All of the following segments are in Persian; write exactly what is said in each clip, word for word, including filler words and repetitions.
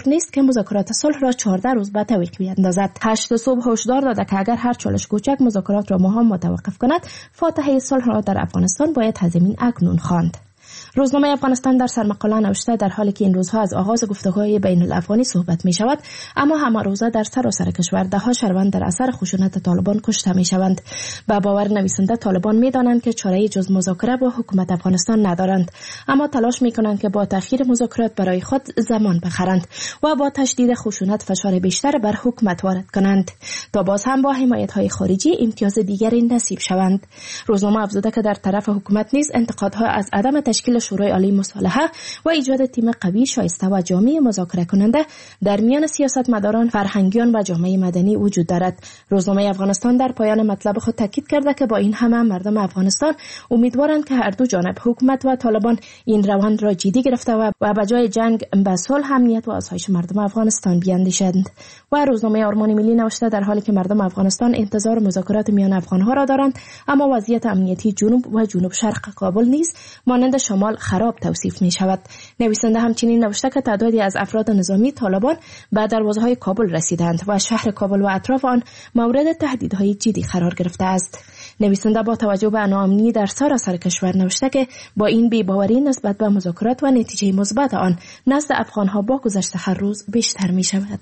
نیست که مذاکرات صلح را چهارده روز به تعویق بیاندازد. هشت صبح هشدار داده که اگر هر چالش کوچک مذاکرات را ماها متوقف کند، فاتحه صلح را در افغانستان باید از زمین اکنون خواند. روزنامه افغانستان در سرمقاله نوشته در حالی که این روزها از آغاز گفتگوهای بین الافغانی صحبت می شود، اما همه روزه در سراسر کشور ده ها شهروند در اثر خشونت طالبان کشته می شوند. به باور نویسنده طالبان می دانند که چاره‌ای جز مذاکره با حکومت افغانستان ندارند، اما تلاش می کنند که با تأخیر مذاکرات برای خود زمان بخرند و با تشدید خشونت فشار بیشتر بر حکومت وارد کنند تا باز هم با حمایت‌های خارجی امتیاز دیگری نصیب شوند. روزنامه افزوده که در طرف حکومت نیز انتقادها از عدم تشکیل شورای عالی مصالحه و ایجاد تیم قوی شایسته و جامع مذاکره کننده در میان سیاستمداران، فرهنگیان و جامعه مدنی وجود دارد. روزنامه افغانستان در پایان مطلب خود تاکید کرده که با این همه مردم افغانستان امیدوارند که هر دو جانب، حکومت و طالبان، این روند را جدی گرفته و به جای جنگ به صلح، امنیت و آسایش مردم افغانستان بیاندیشند. و روزنامه آرمان ملی نوشته در حالی که مردم افغانستان انتظار مذاکرات میان افغانها را دارند، اما وضعیت امنیتی جنوب و جنوب شرق کابل نیز مانند شمال خراب توصیف می شود. نویسنده همچنین نوشته که تعدادی از افراد نظامی طالبان به دروازه‌های کابل رسیدند و شهر کابل و اطراف آن مورد تهدیدهای جدی قرار گرفته است. نویسنده با توجه به ناامنی در سراسر کشور نوشته که با این بی‌باوری نسبت به مذاکرات و نتیجه مثبت آن نزد افغانها با گذشت هر روز بیشتر می شود.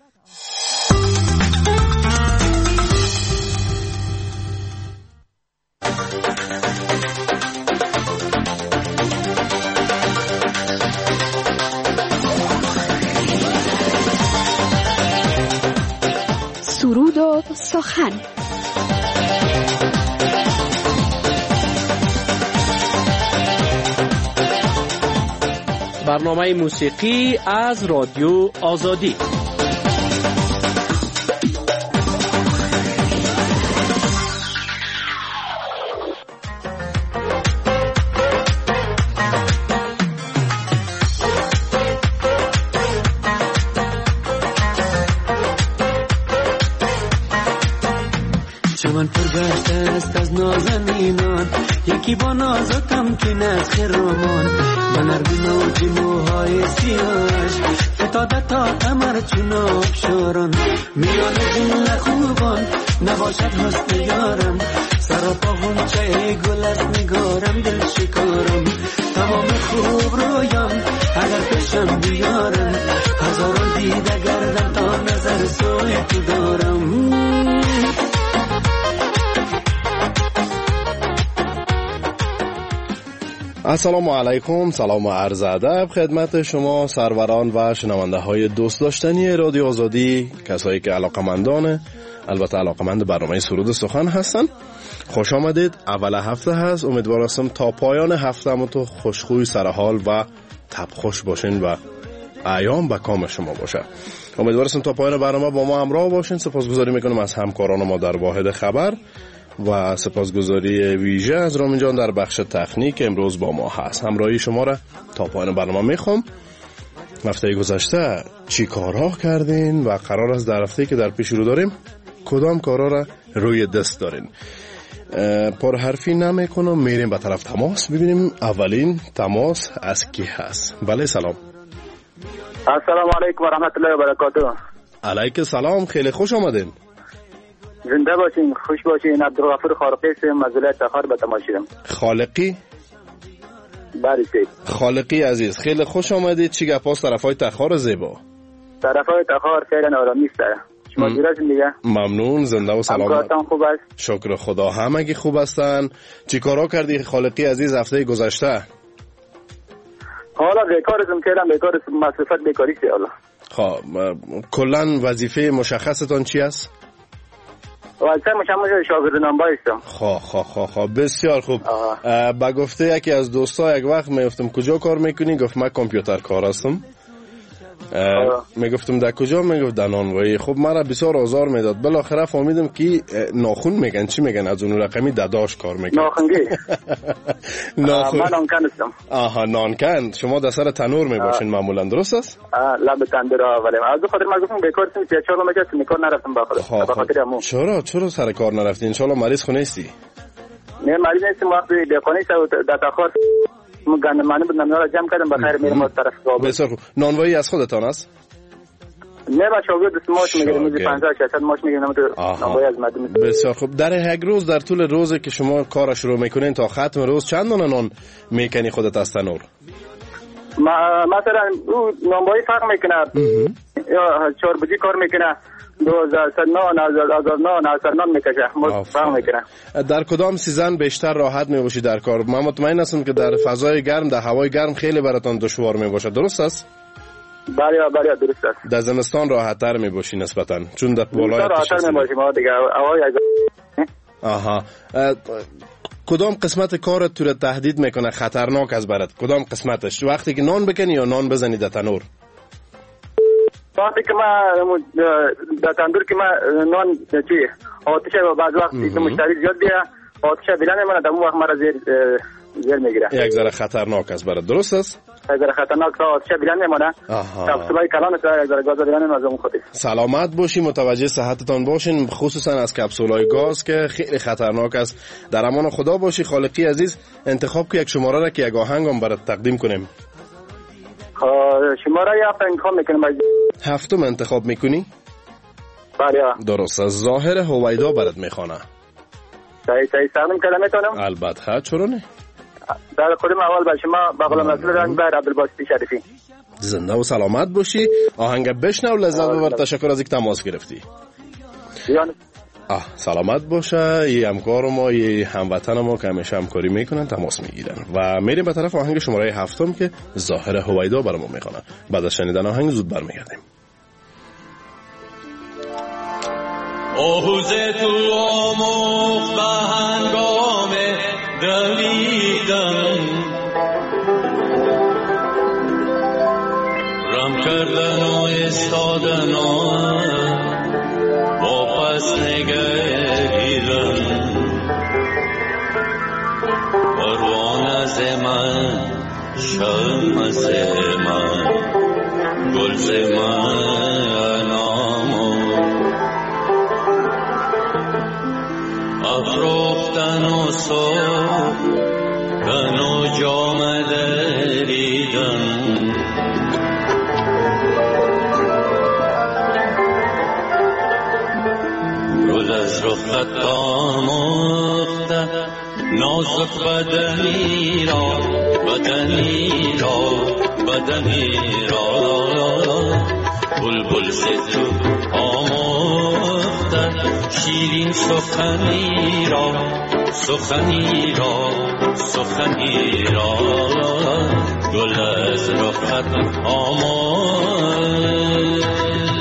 سرود و سخن. برنامه موسیقی از رادیو آزادی. چمن پرگشته است از نازنینان، یکی با نازکم که نز خرامان، به نرمی نوجی موهای سیاهش فتاده تا کمر چون آبشاران. میان جمله خوبان نباشد حسن یارم، سراپا غنچه گل از نگارم، دل شکارم تمام خوب رویان اگر پیشم بیارم، هزاران دیده گردم تا نظر سوی تو دارم. السلام علیکم، سلام و عرض ادب خدمت شما سروران و شنونده های دوست داشتنی رادیو آزادی، کسایی که علاقمندان البته علاقمند برنامه سرود سخن هستن. خوش آمدید. اول هفته هست، امیدوار هستم تا پایان هفته هم تو خوشخوی سرحال و تبخوش باشین و ایام به کام شما باشه. امیدوار هستم تا پایان برنامه با ما همراه باشین. سپاسگزاری میکنم از همکاران ما در واحد خبر و سپاسگزاری ویژه از رامین جان در بخش تکنیک امروز با ما هست. همراهی شما را تا پایان برنامه میخوام. هفته گذشته چی کارها کردین و قرار است در هفته که در پیش رو داریم کدام کارها را روی دست دارین؟ پر حرفی نمیکنم، میریم به طرف تماس ببینیم اولین تماس از کی هست. بله سلام. السلام علیکم و رحمت الله و برکاته. علیک سلام، خیلی خوش آمدین. زنده باشین، خوش باشین. عبدالغفور خالقی هستم از ولایت تخار به تماشیدم. خالقی؟ بله سید. خالقی عزیز خیلی خوش آمدید. چی گپاست طرفای تخار زیبا؟ طرفای تخار فعلا آرامی است. شما جوراشین دیگه؟ ممنون، زنده و سلامت. همکارتان خوب است؟ شکر خدا همگی خوب هستن. چی کارا کردی خالقی عزیز هفته گذشته؟ حالا بیکارم، فعلا بیکارم، مصرفت بیکاری است. حالا خب کلا وظیفه مشخصتان چی است؟ واسه مشمول شاگرد نامبر هستم. خب خب خب خب بسیار خوب. با گفته یکی از دوستا یک وقت میگفتم کجا کار میکنی؟ گفت من کامپیوتر کار هستم. میگفتم در کجا؟ میگفت در نانوایی. خب مرا بسیار آزار میداد. بالاخره فهمیدم که ناخون میگن چی میگن از اون رقمی دداش کار میکنه. ناخونگی. ناخون. من نانکن هستم. آها نانکن. شما در سر تنور میباشین معمولا، درست است؟ لب تندور ولی از خاطر ما گفتم بیکار هستم، سه چهار ماه که کار نرفتم بخاطر بخاطر امو. چرا چرا سر کار نرفتی؟ ان شاء الله مریض خو نیستی؟ نه مریض نیستم، وقتی دکانی سو در تخار مگن منو نانوایی جمع کردم بخیر میرم از طرف کابل. بسیار خوب. نانوایی از خودتان است؟ نه با شاگرد ماش میگیریم میگه پنجاه شصت ماش میگیریم نمای از مدام. بسیار خوب. در یک روز در طول روزی که شما کار شروع میکنین تا ختم روز چند دانه نان میکنی خودت از تنور؟ ما مثلا او نانبایی فرق میکنه یا چهار بجی کار میکنه دو هزار نان هزار نان هزار نان میکشه فرق میکنه. در کدام سیزن بیشتر راحت میباشی در کار؟ من مطمئن هستم که در فضای گرم در هوای گرم خیلی براتون دشوار میباشه، درست است؟ بله بله درست است. در زمستان راحت تر میباشی نسبتا چون در بالای راحت تر میباشی ما دیگه هوای آها. کدام قسمت کارت تو رو تهدید میکنه خطرناک از برات؟ کدام قسمتش؟ وقتی که نان بکنی یا نان بزنی در تنور؟ وقتی که ما در تندور که ما نان چی آتش بعض وقتی که مشتری زیاد بیا آتش بلند میمونه در اون وقت مرا زیر زیر میگیره. یک ذره خطرناک از برات، درست است؟ یک ذره خطرناک تا آتش بلند میمونه. کپسولای کلان تا یک ذره گاز بلند میمونه از اون خودی. سلامت باشی، متوجه صحتتان باشین، خصوصا از کپسولای گاز که خیلی خطرناک است. در امان خدا باشی. خالقی عزیز انتخاب که یک شماره را که یک آهنگم برات تقدیم کنیم. شماره هفت انتخاب میکنیم. هفتم انتخاب میکنی؟ بله. درست است. ظاهر هویدا برات میخوانه. صحیح صحیح سلام کلمتونم. البته چرا نه؟ در خودم اول به شما با غلام رسول رنگ بر عبدالباسطی شریفی. زنده و سلامت باشی. آهنگ بشنو لذت ببر. تشکر از اینکه تماس گرفتی. یعنی آه سلامت باشه. یه همکار ما یه هموطن ما که همیشه همکاری میکنن تماس میگیرن و میریم به طرف آهنگ شماره هفتم که ظاهر هویدا برامون میخونه. بعد از شنیدن آهنگ زود برمیگردیم. آهوز تو آموخت به هنگام دویدن رم کردن و استادن واپس نگهیدن پروانه ز من شمع ز من گل ز من افروختن و سوختن و جام دریدن گل از رخت آموخته نازک بدنی را بدنی را بدنی را بلبل ز تو آموخته شیرین سخنی را سخنی را سخنی را گل از رخت آموخته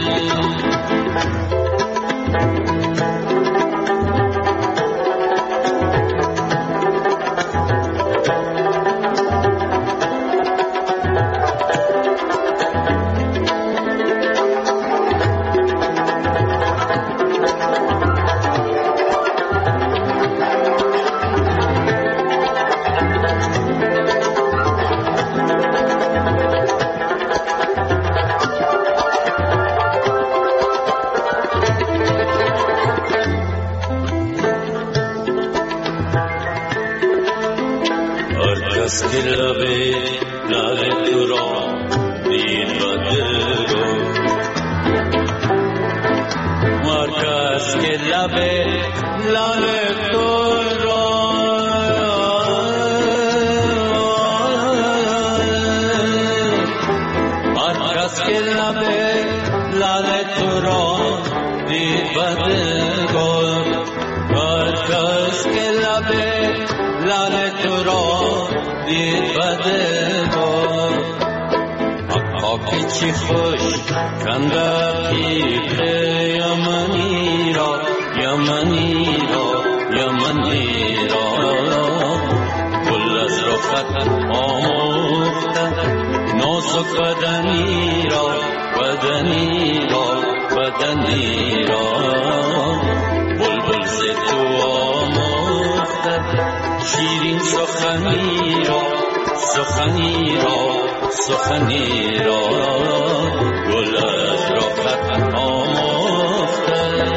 چی خوش کنده پیخ یمنی را یمنی را یمنی را گل از رخت آموخته نازک بدنی را بدنی را بدنی را بلبل ز تو آموخته شیرین سخنی را سخنی را سخنی را گل از رخت آموخته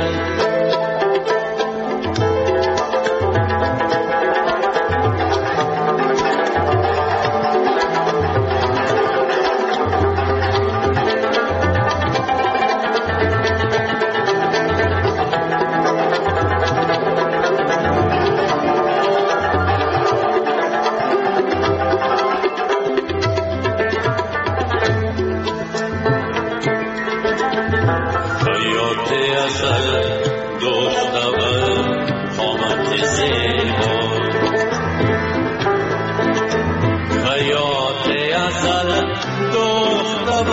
ازل دختر قامت زیبا حیات ازل دختر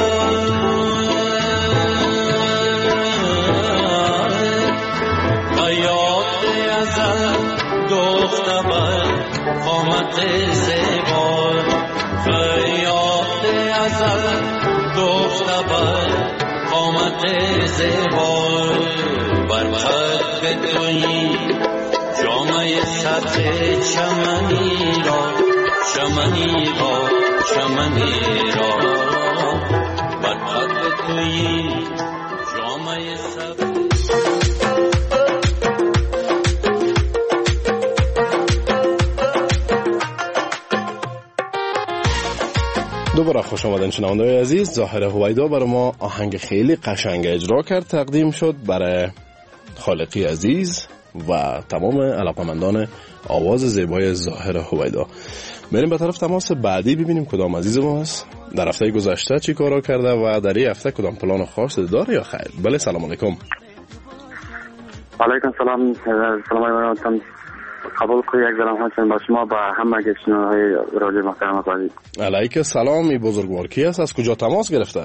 حیات ازل دختر قامت زیبا حیات ازل دختر قامت زیبا بر خط تویی جامعه سطح چمنی را چمنی را چمنی را بر خط تویی جامعه سطح. دوباره خوش آمدین شنونده‌های عزیز. ظاهر هویدا برای ما آهنگ خیلی قشنگ اجرا کرد، تقدیم شد برای خالقی عزیز و تمام علاقمندان آواز زیبای ظاهر هویدا. بریم به طرف تماس بعدی ببینیم کدام عزیز ما هست، در هفته گذشته چی کارا کرده و در این هفته کدام پلان خاص داره یا خیر. بله سلام علیکم. علیکم سلام. سلام علیکم. قبول کنید یک دلم همچنین با شما با همه گشنهای رادیو محترم قاضی. علیک سلام. ای بزرگوار کی است؟ از کجا تماس گرفته؟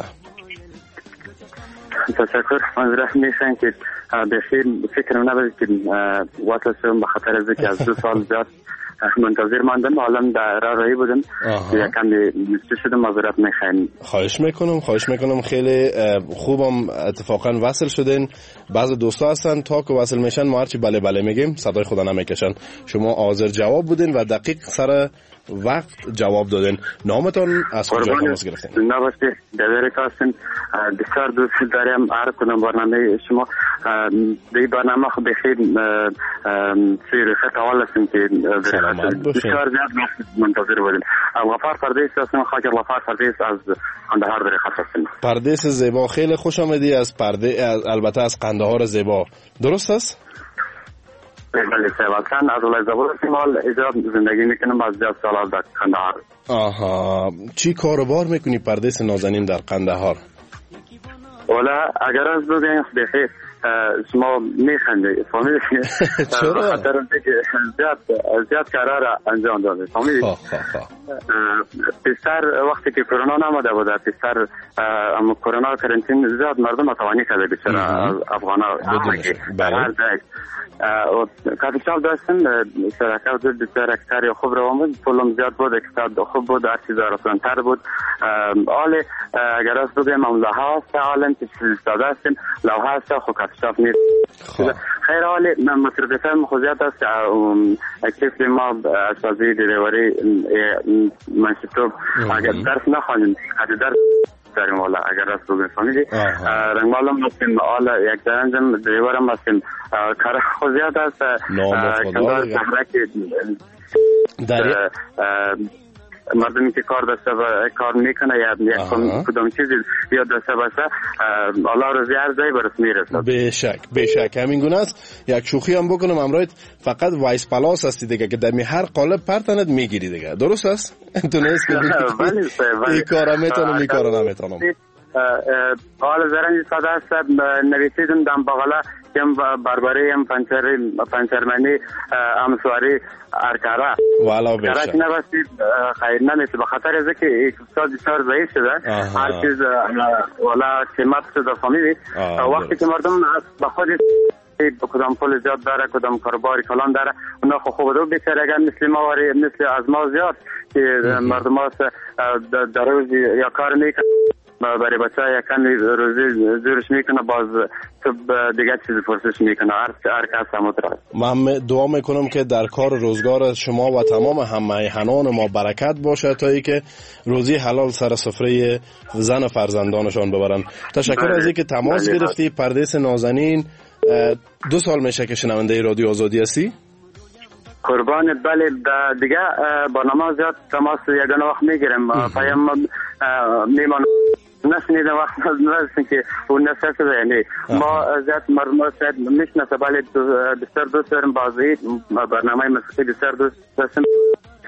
تشکر. منظورم میشن که بخیر فکرم نبود که وصل شدم به خاطر از که از دو سال زیاد منتظر ماندم، حالا در راهی بودم یکم نشته شدم، معذرت میخوایم. خواهش میکنم خواهش میکنم خیلی خوبم اتفاقا وصل شدین. بعض دوستا هستن تا که وصل میشن ما هرچی بله بله میگیم صدای خدا نمیکشن. شما حاضر جواب بودین و دقیق سر وقت جواب دادین. نامتان از کجا تماس گرفتین؟ نباشته دوره کاستن بسیار دوست دارم عرض کنم برنامه شما. دی برنامه خود بخیر سیر خط اول هستیم که بسیار زیاد منتظر بودیم. غفار پردیس هستم، خاک غفار پردیس از قندهار در خط هستیم. پردیس زیبا، خیلی خوش آمدی از پرده، البته از قندهار زیبا، درست است؟ بله سوالتن از ولایت زابل استعمال ایجاد زندگی میکنم از زیاد سال در قندهار. آها، چی کاروبار میکنی پردیس نازنین در قندهار؟ والا اگر از بگیم بخیر شما میخنده فهمیدی؟ چرا؟ خاطر اینکه زیاد زیاد کارا را انجام داده فهمیدی؟ پسر وقتی که کرونا نامده بود پسر اما کرونا کرنتین زیاد مردم متوانی کرده بیشتر افغانا بله کافی شاب داشتن شرکت بود بسیار اکثری خوب روان بود، پولم زیاد بود، اقتصاد خوب بود، هر چیز رسانتر بود. حال اگر از بگیم هم لوحه هست حالا که استاده هستیم لوحه هست خب کافی شاب نیست. خیر حالی مصرفیت هم خوزیت هست کسی ما اشپزی دیرواری منشتوب اگر درس نخوانیم حتی درس داریم والا اگر از بگیم فهمیدی رنگمالم هستیم حالا یک درنجم دیوارم هستیم کار خوزیت هست کندار شهرک در مردمی که کار داشته و کار میکنه یا یک کدام چیزی یا داشته باشه الله روزی هر جایی برس میرسد. به شک به شک همین گونه است. یک شوخی هم بکنم امروز فقط وایس پلاس هستی دیگه که در هر قالب پرتنت میگیری دیگه، درست است؟ تو نیست که این کارا میتونم این کارا نمیتونم. حال زرنج ساده است نویسیدم دم بغلا کم بربری هم پنچری پنچرمنی امسواری ارکارا والا بشه کارا نبستید خیر نمیشه به خاطر از که اقتصاد بسیار ضعیف شده هر چیز والا قیمت شده فهمیدی وقتی که مردم به خود کدام پول زیاد داره کدام کاروباری کلان داره اونا خو خوب رو بیشتر اگر مثل ما واری مثل از ما زیاد که مردم هاست در روز یا کار میکنه برای بچه ها یکن روزی زورش میکنه باز تو دیگه چیزی پرسش میکنه هر کس همه تر من دعا میکنم که در کار روزگار شما و تمام همه هنان ما برکت باشه تا ای که روزی حلال سر سفره زن فرزندانشان ببرن. تشکر از اینکه تماس گرفتی. پردیس نازنین دو سال میشه که شنونده رادیو آزادی هستی؟ قربانت بله دیگه برنامه زیاد تماس یگانه وقت میگیرم پایم میمان نشنیدم وقت نرسیم که اون نسل شده یعنی ما زیاد مردم شاید میشناسه بله بسیار دوست دارم بازی برنامه موسیقی بسیار دوست دارم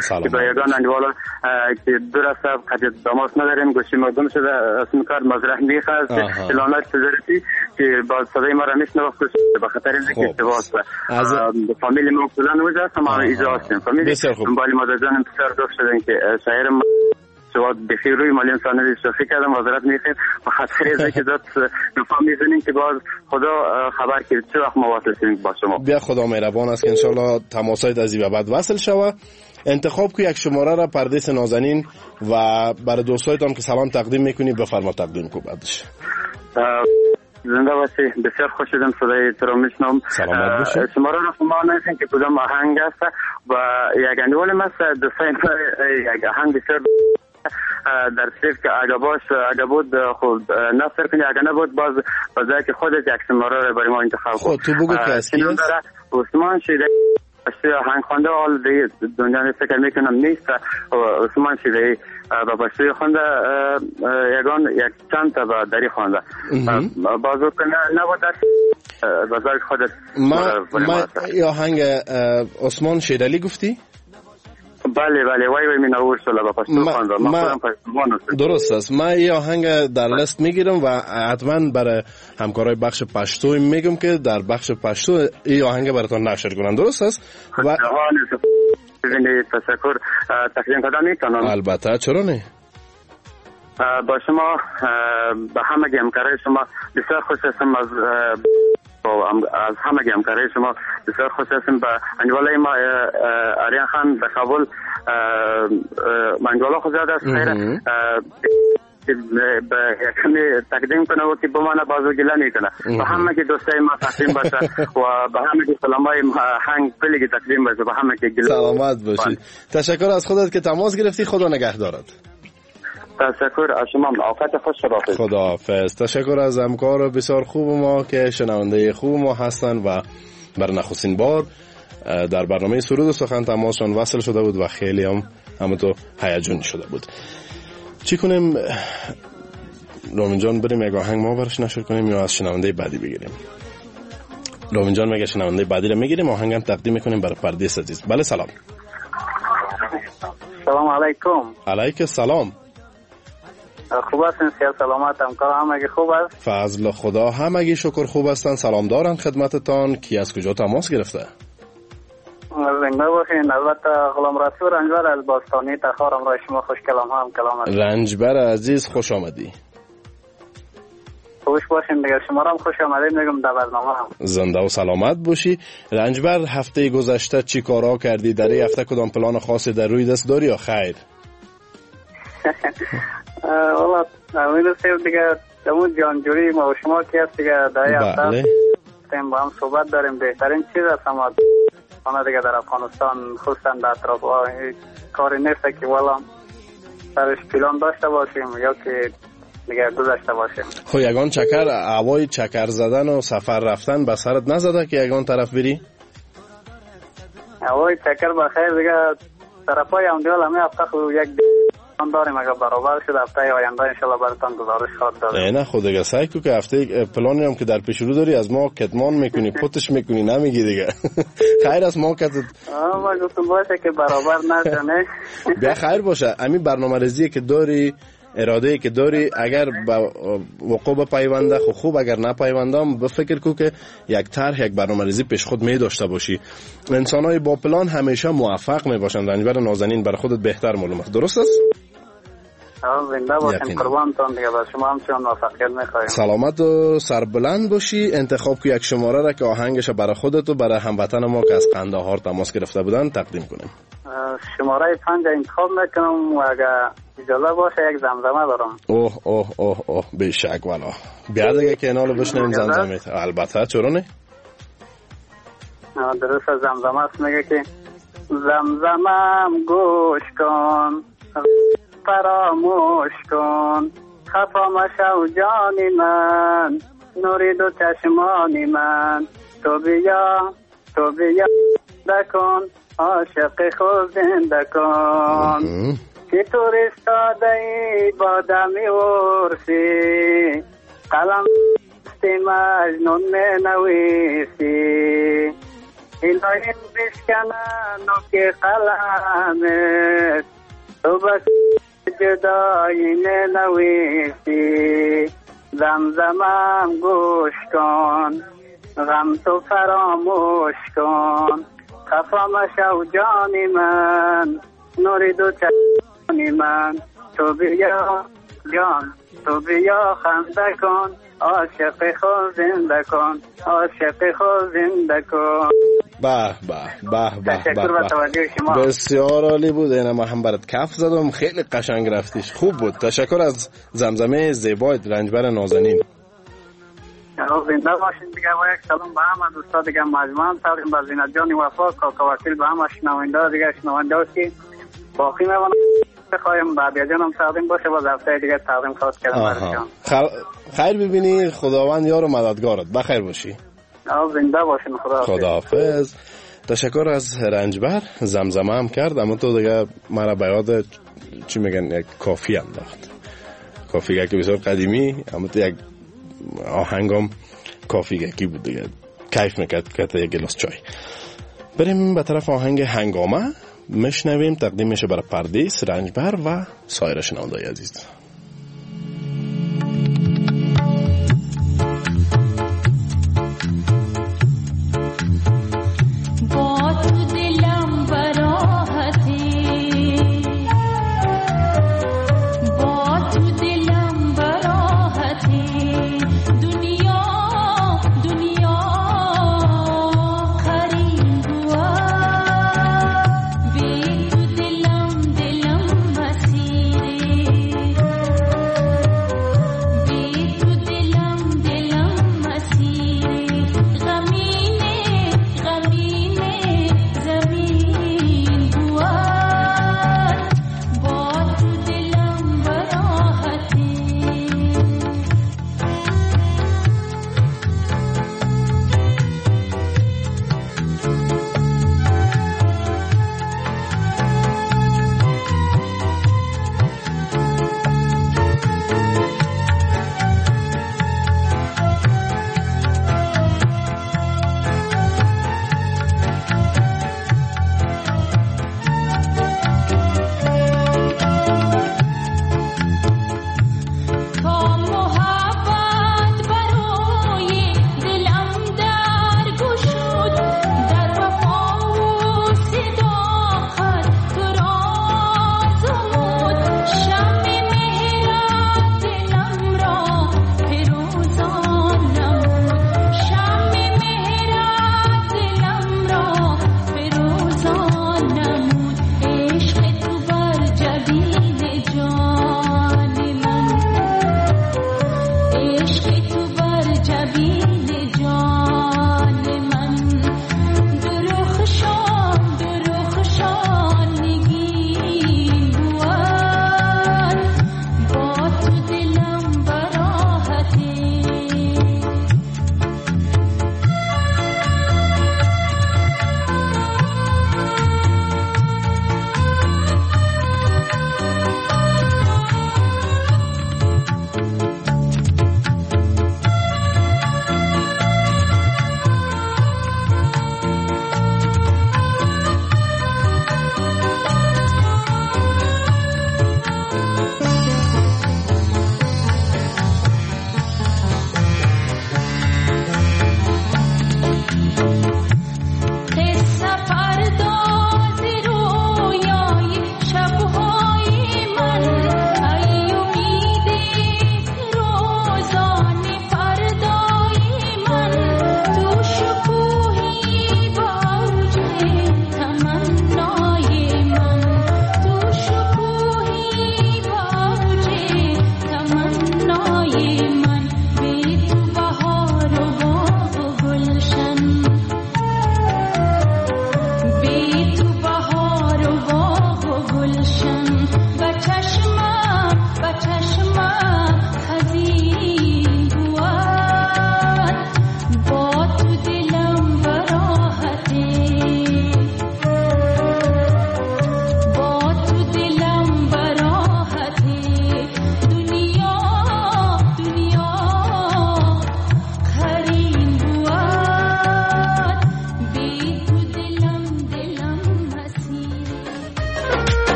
که با یگان انجوال که دور است قد داماس نداریم گوشی مردم شده اسم کار مزرح میخواست اعلانات تجارتی که با صدای ما را میشنوه به خاطر اینکه اشتباه است. فامیل ما کلا وجه است ما ایجا هستیم. فامیل دنبال مادرجان انتظار داشت شدن که شاعر جواد بخیر روی مالی انسانی شخصی کردم معذرت میخوام به خاطر اینکه ذات نفهم میزنیم که باز خدا خبر کرد چه وقت ما واصل شدیم با شما. بیا خدا مهربان است که ان شاء الله تماسات از این بعد وصل شوه. انتخاب کو یک شماره را پردیس نازنین و برای دوستایتان که سلام تقدیم میکنی بفرما تقدیم کو بعدش. زنده باشی. بسیار خوش شدم صدای تو رو میشنم. سلامت باشی. شماره را شما نمیدونید که کدام آهنگ است و یک اندول است دوستان یک آهنگ بسیار در صرف که اگه باش اگه بود خود نصر کنی اگه نبود باز بازای که خودت یک شماره را برای ما انتخاب خود تو بگو که از کی است؟ عثمان شیده آهنگ خوانده حال دنیا نیست که میکنم نیست عثمان شیده و باشوی خونده یگان یک چند تا با دری خونده بازو که نبود بازای خودت ما ای آهنگ عثمان شیدلی گفتی؟ بله بله وای وای من اول شلا با پشتو خواندم ما درست است. من این آهنگ در لیست میگیرم و حتما برای همکارای بخش پشتو میگم که در بخش پشتو این آهنگ براتون نشر کنن. درست است و تشکر تقدیم کردم میتونم. البته چرا نه. با شما به همه همکارای شما بسیار خوش هستم از از همه همکارای شما بسیار خوش هستم. با انجوالای ما آریان خان به کابل انجوالا خود زیاده است خیره کمی تقدیم کنه و که بمانه بازو گله میکنه به همه که دوستای ما تقدیم باشه و به همه که سلامای هنگ پلی که تقدیم باشه به همه که گله. سلامت باشی. تشکر از خودت که تماس گرفتی. خدا نگهدارت. تشکر از شما. اوقات خوش خداحافظ. خداحافظ. تشکر از همکار بسیار خوب ما که شنونده خوب ما هستن و بر نخستین بار در برنامه سرود و سخن تماسشون وصل شده بود و خیلی هم همونطور هیجانی شده بود. چی کنیم رامین جان؟ بریم یک آهنگ ما برش نشر کنیم یا از شنونده بعدی بگیریم؟ رامین جان میگه شنونده بعدی رو میگیریم آهنگم تقدیم میکنیم برای پردیس عزیز. بله سلام. سلام علیکم. علیک السلام. خوب هستین؟ سیاد سلامت همکار همگی خوب است؟ فضل خدا همگی شکر خوب هستن. سلام دارن خدمتتان. کی از کجا تماس گرفته؟ زنده باشین. البته غلام رسول رنجبر از باستانی تخارم را شما خوش کلام ها هم کلام است. رنجبر عزیز خوش آمدی. خوش باشین دیگه. شما را هم خوش آمدید میگم در برنامه هم. زنده و سلامت باشی. رنجبر هفته گذشته چی کارا کردی؟ در این هفته کدام پلان خاصی در روی دست داری یا خیر؟ والا امید سیف دیگه دمون جانجوری ما و شما که هست دیگه در این هفته تیم با هم صحبت داریم. بهترین چیز است اما آنها دیگه در افغانستان خصوصا در اطراف کاری نیست که والا سرش پلان داشته باشیم یا که دیگه گذاشته باشیم. خب یگان چکر هوای چکر زدن و سفر رفتن به سرت نزده که یگان طرف بری؟ هوای چکر بخیر دیگه طرفای هم دیال همه هفته یک داریم اگر برابر شد هفته آینده انشالله براتون گزارش خواهد داد. نه نه خود دیگه سعی کو که هفته پلانی هم که در پیش رو داری از ما کتمان میکنی پوتش میکنی نمیگی دیگه. خیر است ما کت ما گفتم باشه که برابر نشنه. بیا خیر باشه. همین برنامه‌ریزی که داری اراده که داری اگر با وقوع بپیونده خب خوب اگر نپیوندم به فکر کو که یک طرح یک برنامه‌ریزی پیش خود می داشته باشی. انسان‌های با پلان همیشه موفق می باشند. رنجبر نازنین بر خودت بهتر معلوم است. درست است؟ زنده باشین قربانتون دیگه. با شما هم چون موفقیت می‌خوایم. سلامت و سربلند باشی. انتخاب کو یک شماره را که آهنگش برای خودت و برای هموطن ما که از قندهار تماس گرفته بودن تقدیم کنیم. شماره پنج انتخاب میکنم و اگر اجازه باشه یک زمزمه دارم. اوه اوه اوه اوه بیشک والا. بیا دیگه که اینالو بشنیم زمزمه. البته چرا نه؟ درست زمزمه است میگه که زمزمم گوش کن فراموش کن خفا مشو جانی من نوری دو چشمانی من تو بیا تو بیا دکن عاشق خود زنده کن که تو رستاده ای با دمی ورسی قلم ستی مجنون می نویسی الهی بشکنن و که قلمت تو بس جدایی ننویسی زمزمم گوش کن غم تو فراموش کن خفا مشو جانی من نوری دو چشمی من تو بیا جان تو بیا خنده کن عاشق خود زنده کن عاشق خود زنده کن. به به به به تشکر و توجه شما. بسیار عالی بود. اینا ما هم برات کف زدم، خیلی قشنگ رفتیش، خوب بود. تشکر از زمزمه زیبایت رنجبر نازنین. زنده باشین دیگه. و یک سلام به همه دوستا دیگه مجموعه تقدیم به زینت جان وفا کاکا وکیل به همه شنونده دیگه شنونده که باقی میمونه بخوایم بعد جانم تقدیم باشه و هفته دیگه تقدیم خواهد کردم براتون. خیر ببینی، خداوند یار و مددگارت. بخیر باشی. زنده باشین. خداحافظ. خداحافظ. تشکر از رنجبر. زمزمه هم کرد، اما تو دیگه مرا به یاد چی میگن یک کافی انداخت. کافی که بسیار قدیمی، اما تو یک آهنگم کافی که بود دیگه کیف میکرد که یک گلاس چای. بریم به طرف آهنگ هنگامه، مشنویم، تقدیم میشه برای پردیس، رنجبر و سایر شنونده‌های عزیز.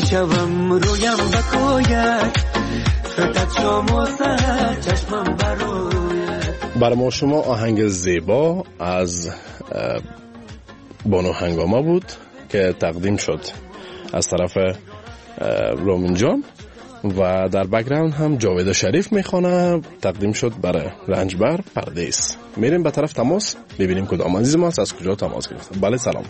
شوم رویم بکوید فتت شام و سهر چشمم بروید. بر ما شما آهنگ زیبا از بانو هنگامه بود که تقدیم شد از طرف رومین جان و در بک‌گراند هم جاوید شریف میخونه. تقدیم شد برای رنجبر پردیس. میریم به طرف تماس ببینیم کدام عزیز ما از کجا تماس گرفت. بله سلام.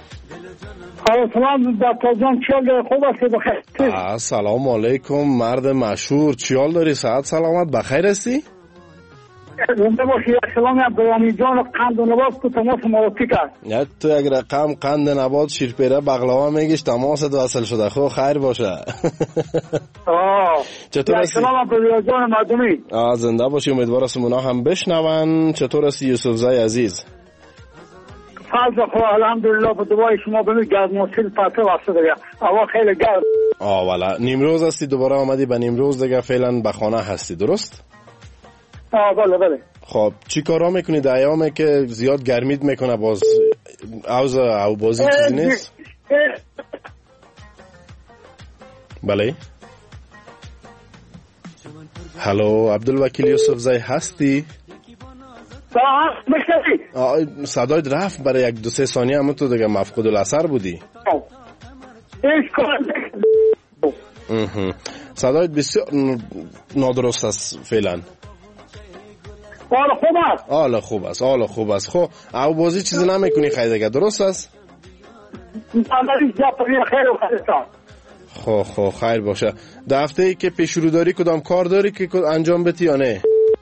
سلام دکتر جان، چیال خوب هستی؟ بخیر. سلام علیکم مرد مشهور، چیال داری؟ صحت سلامت بخیر هستی؟ زنده باشی. سلام عبدالحمید جان قند و نبات تو تماس موافق است. یا تو یک رقم قند نبات شیرپیره بغلوا میگیش تماست وصل شده. خب خیر باشه. آه چطور هستی؟ سلام عبدالحمید جان مردمی. آه زنده باشی. امیدوار است اونا هم بشنون. چطور هستی یوسف زای عزیز؟ فضل خدا الحمدلله به دعای شما به گرموسیل پاتو واسه دیگه. هوا خیلی گرم. آه والا نیمروز هستی دوباره آمدی به نیمروز دیگه فعلا به خانه هستی درست؟ آه بله بله. خب چی کارا میکنی در ایامه که زیاد گرمید میکنه باز اوز او بازی چیزی نیست؟ بله هلو عبدالوکیل یوسف زای هستی؟ مشتری صدایت رفت برای یک دو سه ثانیه اما تو دیگه مفقود الاثر بودی. صدایت بسیار نادرست است فعلا. حال خوب است. حال خوب است. حال خوب است. خب او بازی چیزی نمیکنی خیلی دیگه درست است؟ خب خب خیر باشه. در هفته ای که پیش رو داری کدام کار داری که انجام بدی یا نه؟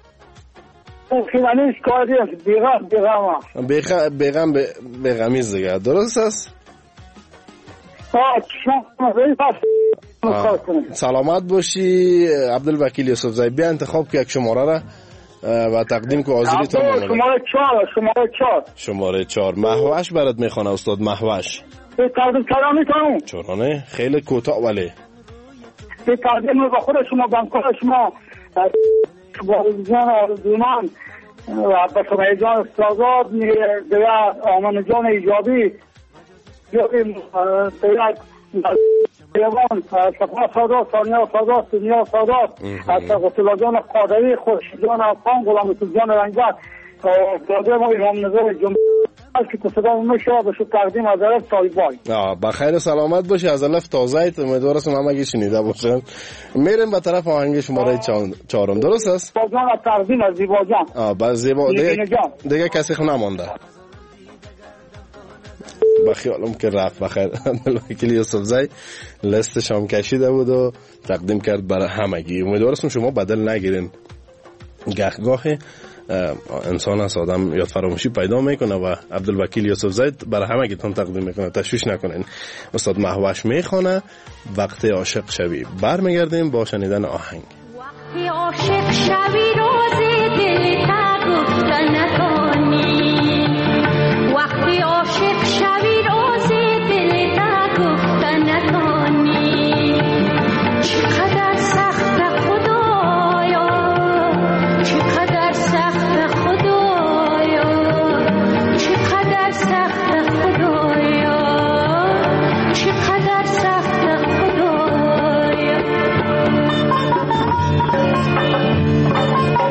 خیلی کار دیگه بیغم بیغم بیغم بیغم بیغمیز دیگه درست است؟ سلامت باشی عبدالوکیل یوسف زای. بیا انتخاب که یک شماره را و تقدیم که حاضری تا مانده. شماره چهار شماره چهار شماره چهار محوش برات میخوانه استاد محوش. به تقدیم کلام میکنم. چرانه خیلی کوتاه ولی به تقدیم رو با خود شما بانکار شما بازیجان آرزومان و بسمه جان سازاد دیگه آمان جان ایجابی دیگه دیوان سفا سادات ثانیا سادات دنیا سادات غسلا جان قادری خورشیدجان افغان غلام جان رنجبر داده ما امام نظر جمعه که تصدا میشه بشه تقدیم از طرف طالبای. آه بخیر سلامت باشی از الف تازه‌ایت. امیدوارم همگی شنیده باشن. میریم به طرف آهنگ شماره چهارم درست است؟ با جان تقدیم از زیبا جان. آه با زیبا دیگه, دیگه کسی خو نمونده. بخیالم که رفت. بخیر عبدالوکیل یوسف زای لستش هم کشیده بود و تقدیم کرد برای همگی. امیدوارم شما بدل نگیرین. گهگاه انسان است آدم یاد فراموشی پیدا میکنه و عبدالوکیل یوسف زید برای همگیتون تقدیم میکنه. تشویش نکنین. استاد محوش میخونه وقتی عاشق شوی. برمیگردیم با شنیدن آهنگ. وقتی عاشق شوی روز دل تا گفتن نکنی. وقتی عاشق شوی روز دل تا گفتن نکنی. چقدر سخت خدایا چقدر سخت خدایا چقدر سخت خدایا چقدر سخت خدایا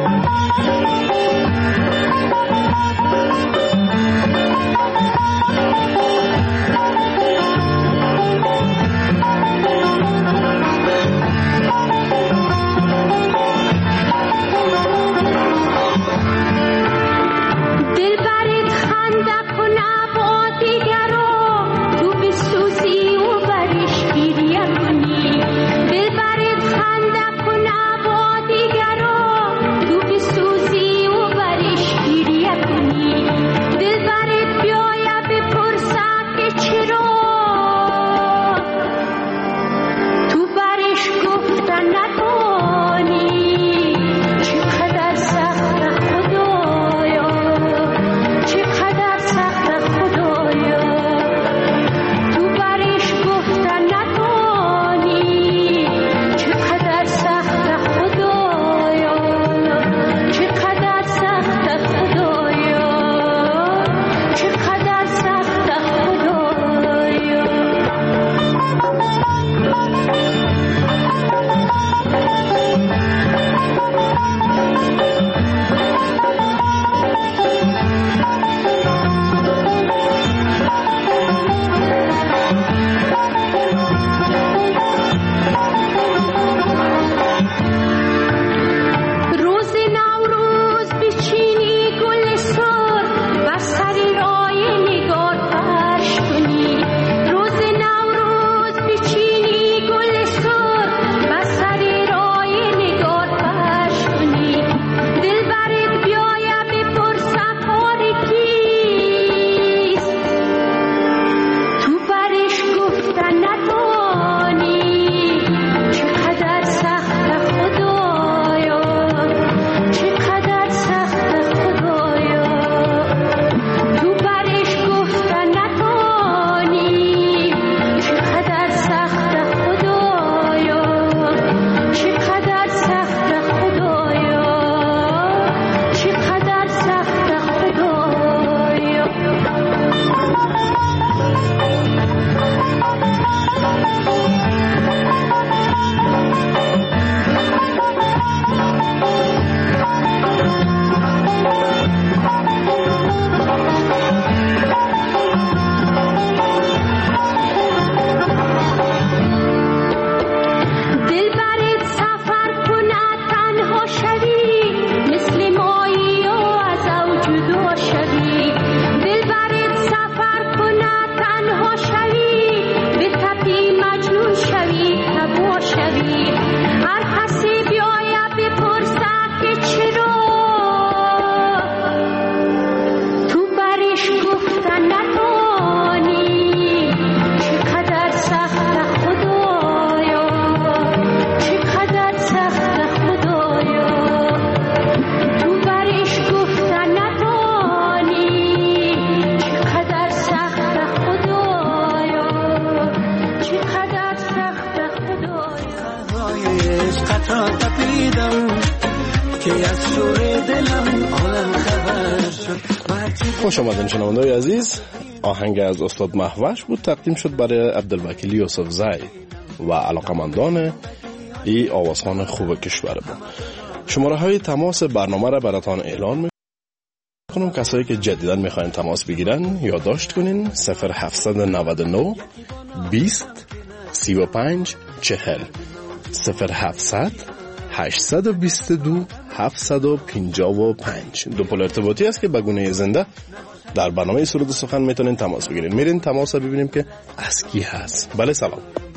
که از شور دلم عالم خبر شد. خوش آمدین شنونده‌های عزیز. آهنگ از استاد مهوش بود، تقدیم شد برای عبدالوکیل یوسفزی و علاقمندان ای آوازخوان خوب کشور بود. شماره های تماس برنامه را براتان اعلان میکنم. کسایی که جدیداً میخواین تماس بگیرن یادداشت کنین: صفر هفت نه نه بیست سی و پنج چهل صفر هفت هشت دو دو هفت پنج پنج. دو پل ارتباطی است که به گونه زنده در برنامه سرود سخن میتونین تماس بگیرین. میرین تماس ببینیم که از کی هست. بله سلام.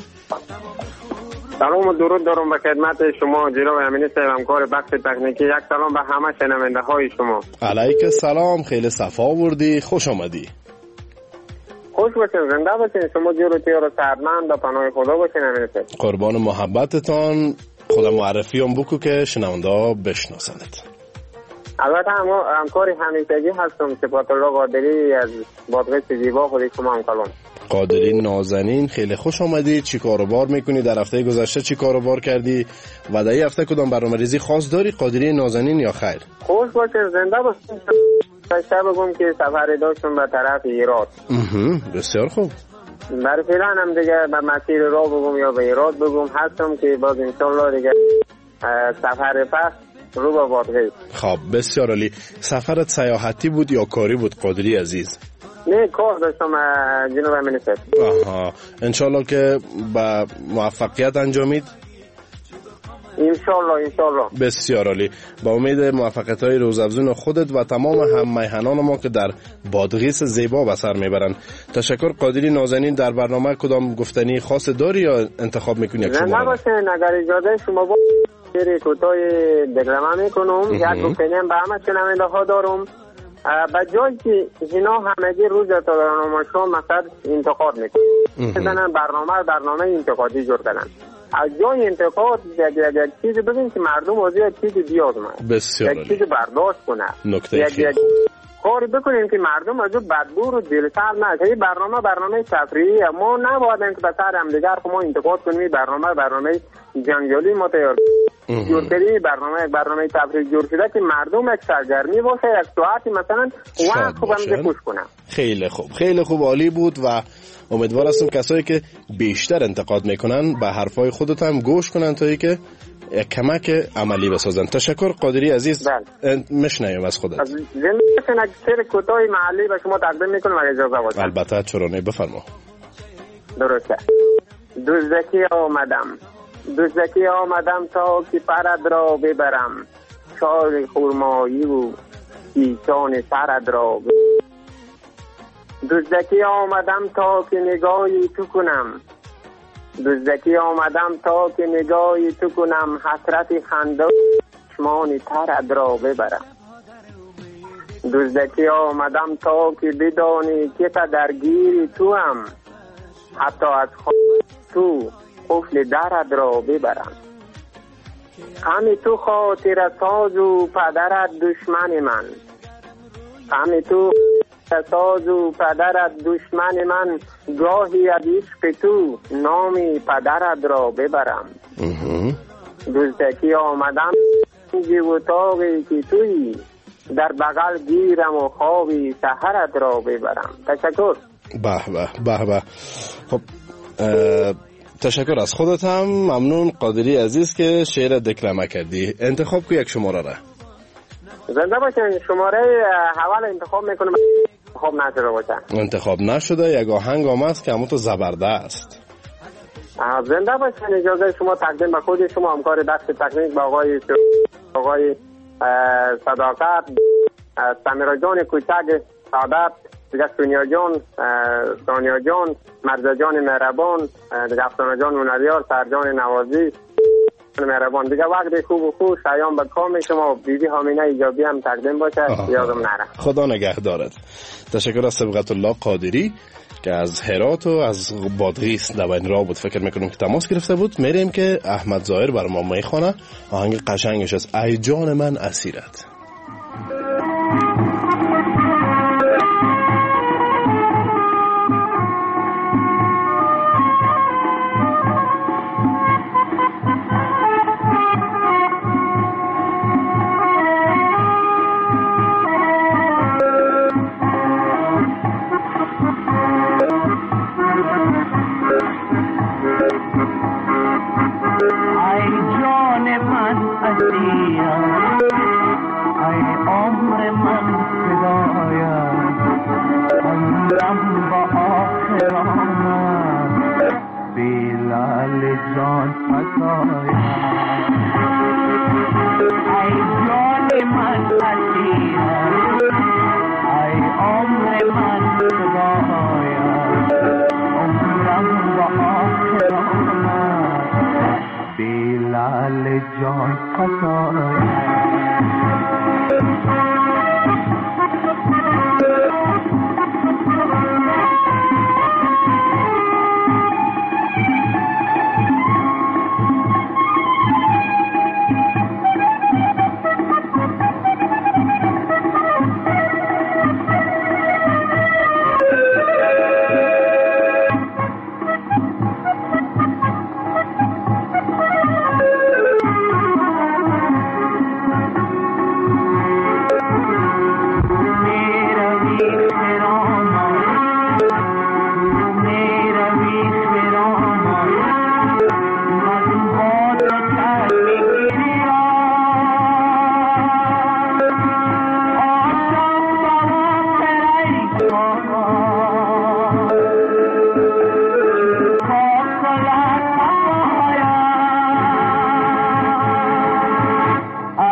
سلام و درود دارم به خدمت شما جناب امینی صاحب، همکار بخش تکنیکی. یک سلام به همه شنونده های شما. علیک سلام، خیلی صفا آوردی، خوش آمدی. خوش باشین، زنده باشین، شما جور و تیار و سعدمند و پناه خدا باشین امینی صاحب. قربان محبتتان. خدا معرفی هم بکو که شنونده ها بشناسند. البته هم همکاری همیشگی هستم، صفات الله قادری از بادغیس زیبا. خودی شما هم کلام. قادری نازنین، خیلی خوش آمدی. چی کاروبار میکنی؟ در هفته گذشته چی کاروبار کردی و در این هفته کدام برنامه‌ریزی خاص داری قادری نازنین یا خیر؟ خوش باشین، زنده باشین. داشته بگم که سفر داشتم به طرف ایراد. بسیار خوب. برای فعلا هم دیگه به مسیر راه بگم یا به ایراد بگم هستم که باز انشالله دیگه سفر پس رو به بادغیس. خب بسیار عالی. سفرت سیاحتی بود یا کاری بود قادری عزیز؟ نه، کار داشتم جناب امینی صاحب. آها، انشالله که با موفقیت انجامید. انشالله انشالله. بسیار عالی. با امید موفقیت‌های روزافزون خودت و تمام هم میهنان ما که در بادغیس زیبا به سر میبرن. تشکر قادری نازنین. در برنامه کدام گفتنی خاص داری یا انتخاب میکنی؟ نه باشین، اگر اجازه شما با شعر کوتاه دلربا میکنم. یک گفتنی هم به همه شنونده ها دارم. به جایی که اینا همگی روز تا برنامه شما مثلا انتقاد میکنن، مثلا برنامه برنامه انتقادی جور کردن. از جای انتقاد یک یک چیزی ببین که مردم از یک چیزی بیازمه، بسیار یک چیزی برداشت کنه، نکته یک یک کاری بکنیم که مردم از اون بدبو رو دلسر نشه. این برنامه برنامه تفریحی، ما نباید که به سر هم دیگر ما انتقاد کنیم. برنامه برنامه جنجالی ما تیار جور کردیم، برنامه برنامه تفریحی جور شده که مردم یک سرگرمی باشه، یک ساعتی مثلا وقت خوب هم خوش کنه. خیلی خوب، خیلی خوب، عالی بود و امیدوار هستم کسایی که بیشتر انتقاد میکنن به حرفای خودت هم گوش کنن تا ای که یک کمک عملی بسازن. تشکر قادری عزیز. مشنویم از خودت. از زندگیتون یک سر کوتاهی محلی به شما تقدیم میکنم اگه اجازه باشه. البته چرا، بفرما. درسته. دزدکی آمدم دزدکی آمدم تا که پرد را ببرم، چار خورمایی و پیچان سرد را ببرم. دزدکی آمدم تا که نگاهی تو کنم دزدکی آمدم تا که نگاهی تو کنم، حسرت خنده چشمان ترد را ببرم. دزدکی آمدم تا که بدانی که درگیری تو هم، حتی از خود تو قفل درد را ببرم. همی تو خاطر ساز و پدرت دشمن من، همی تو ساز و پدرت دشمن من، گاهی از عشق تو نامی پدرت را ببرم. دزدکی آمدم و تاقی که توی، در بغل گیرم و خوابی سحرت را ببرم. تشکر. به به به به. خب تشکر از خودت هم. ممنون قادری عزیز که شعر دکلمه کردی. انتخاب کو یک شماره را. زنده باشین. شماره حوال انتخاب میکنم. انتخاب نشده باشه. انتخاب نشده. یک آهنگ آمد که همون تو زبردست. زنده باشین. اجازه شما تقدیم به خود شما، همکار بخش تکنیک با آقای آقای صداقت، سمیرا جان کوچک سعادت، دیگه سونیا جان، سونیا جان، مرزا جان مهربان، دیگه افسانه جان منویار، سرجان نوازی مهربان. دیگه وقت خوب و خوش ایام به کام شما. بیبی حامینه ایجابی هم تقدیم باشه. یادم نره. خدا نگهدارت. تشکر از سبقت الله قادری که از هرات و از بادغیس دوین را بود. فکر میکنم که تماس گرفته بود. میریم که احمد ظاهر بر ما میخونه آهنگ قشنگش از ای جان من اسیرت.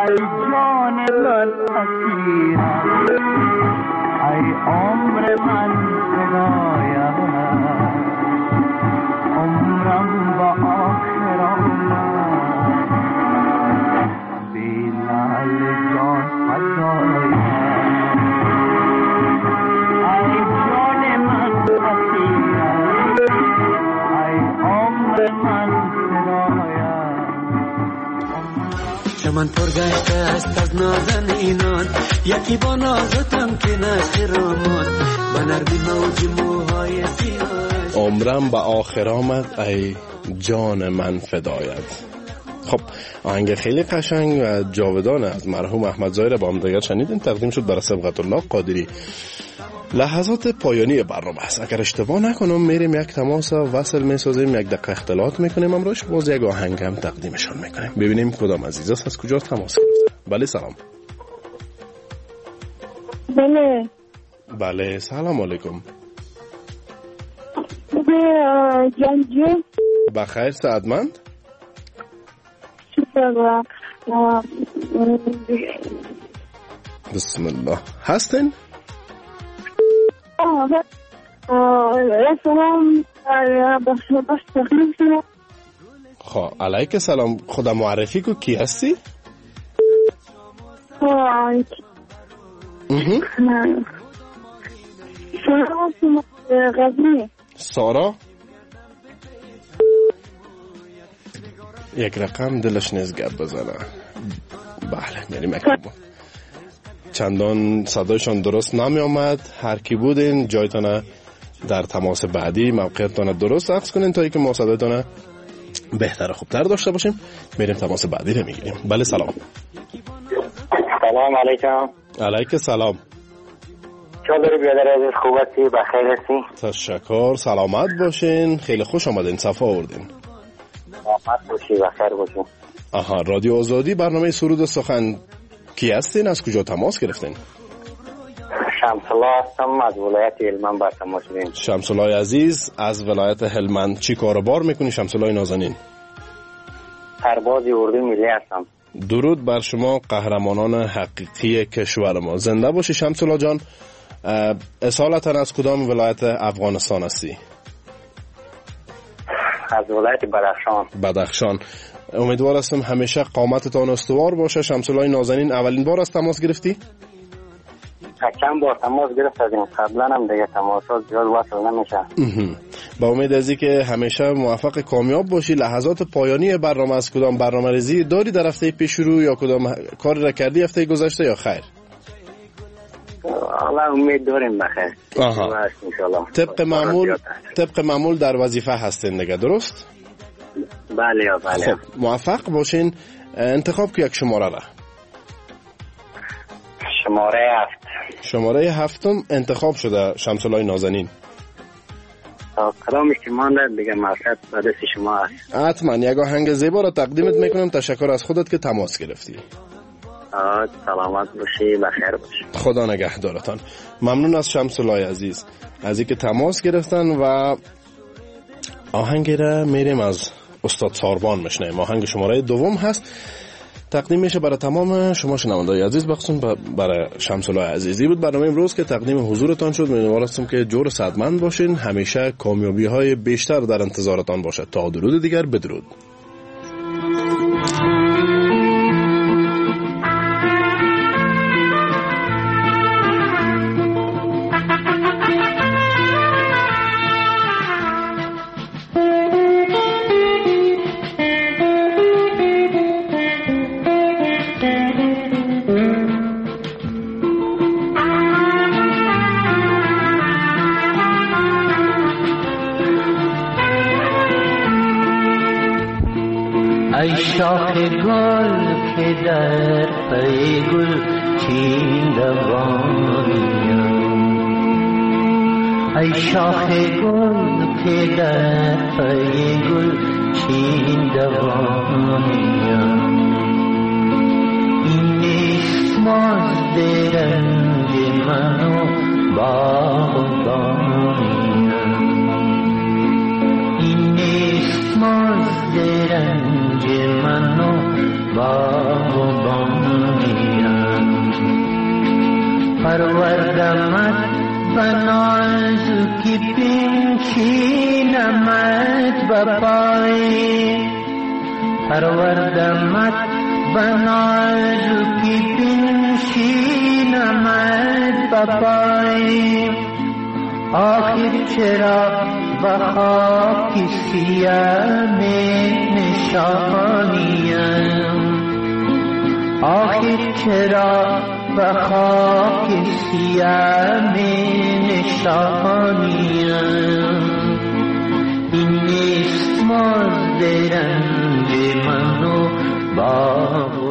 ای جان من اسیرم ای عمر من فدایت عمرم با آخرم بی لعل جان فدایت ای جان من اسیرم ای عمر من فدایت چمن پرگشته است از نازنینان یکی با نازتم که نخرامان و نرمی موج موهای سیاهش عمرم به آخر آمد ای جان من فدایت. خب آهنگ خیلی قشنگ و جاودانه از مرحوم احمد ظاهر با هم دیگر شنیدین، تقدیم شد برای سبقت الله قادری. لحظات پایانی برنامه است. اگر اشتباه نکنم میریم یک تماس وصل میسازیم، یک دقیقه اختلاط میکنیم، امروز باز یک آهنگ هم تقدیمشان میکنیم. ببینیم کدام عزیز است از کجا تماس گرفته. بله سلام. بله بله سلام علیکم. جنجو بخیر سعادتمند. بسم الله. هستین؟ خب علیک سلام. خدا معرفی کو کی هستی؟ سارا. یک رقم دلش نیز گپ بزنه. بله میریم اکتب. چندان صدایشان درست نمی آمد. هر کی بودین جایتان در تماس بعدی موقعیتان درست عکس کنین تا اینکه ما صدایتان بهتر خوبتر داشته باشیم. میریم تماس بعدی رو میگیریم. بله سلام. سلام علیکم. علیک سلام. چطوری بیادر عزیز، خوب هستی؟ بخیر هستی؟ تشکر. سلامت باشین. خیلی خوش آمدین. صفا آوردین. سلامت باشی، بخیر باشین. آها، رادیو آزادی برنامه سرود و سخن. کی هستین؟ از کجا تماس گرفتین؟ شمس الله هستم از ولایت هلمند با تماس گرفتم. شمس الله عزیز از ولایت هلمند. چی کاروبار میکنی شمس الله نازنین؟ سرباز اردوی ملی هستم. درود بر شما قهرمانان حقیقی کشور ما. زنده باشی شمس الله جان. اصالتا از کدام ولایت افغانستان هستی؟ از ولایت بدخشان. بدخشان. امیدوار هستم همیشه قامتتان استوار باشه. شمس الله نازنین اولین بار از تماس گرفتی؟ چند بار تماس گرفتم قبلا هم دیگه تماسات زیاد وصل نمیشه. با امید از اینکه همیشه موفق کامیاب باشی. لحظات پایانی برنامه از کدام برنامه‌ریزی داری در هفته پیش رو یا کدام کاری را کردی هفته گذشته یا خیر؟ الله امید داریم بخیر. آها. طبق معمول طبق معمول در وظیفه هستین دیگه، درست؟ بله یا بله. خب موفق باشین. انتخاب که یک شماره را. شماره هفت. شماره هفتم انتخاب شده شمس الله نازنین. کدامش که مانده دیگه مقصد به دست شما هست. حتما یک آهنگ زیبا را تقدیمت میکنم. تشکر از خودت که تماس گرفتی. سلامت باشی، بخیر باشی. خدا نگهدارتان. ممنون از شمس الله عزیز از اینکه تماس گرفتن و آهنگ را میریم از استاد ساربان میشنیم. آهنگ شماره دوم هست، تقدیم میشه برای تمام شما شنوندگان عزیز، بخصوص برای شمس الله عزیزی بود برنامه امروز که تقدیم حضورتان شد. امیدوار هستم که جور صحتمند باشین، همیشه کامیابی های بیشتر در انتظارتان باشد. تا درود دیگر، بدرود. ای شاخ گل که در پی گل چین دوانیم، ای شاخ گل که در پی گل چین دوانیم، این نیست مازد رنج من و باغبانیم، این نیست مازد رنج من و باغبانیم. پروردمت بنازکی بنشینمت بپای پروردمت بنازکی بنشینمت بپای آخر چرا به خاک سیاه نشانیم آخر چرا به خاک سیاه نشانیم این نیست مزد رنج من و باغ